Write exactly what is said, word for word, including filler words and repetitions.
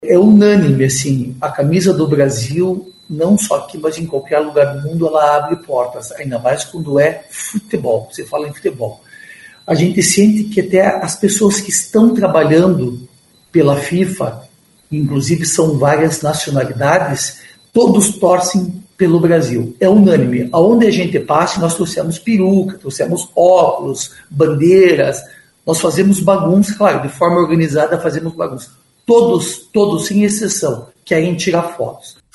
É unânime, assim, a camisa do Brasil, não só aqui, mas em qualquer lugar do mundo, ela abre portas, ainda mais quando é futebol, você fala em futebol. A gente sente que até as pessoas que estão trabalhando pela FIFA, inclusive são várias nacionalidades, todos torcem pelo Brasil. É unânime. Aonde a gente passa, nós trouxemos peruca, trouxemos óculos, bandeiras, nós fazemos bagunça, claro, de forma organizada fazemos bagunça. Todos, todos, sem exceção, querem tirar fotos.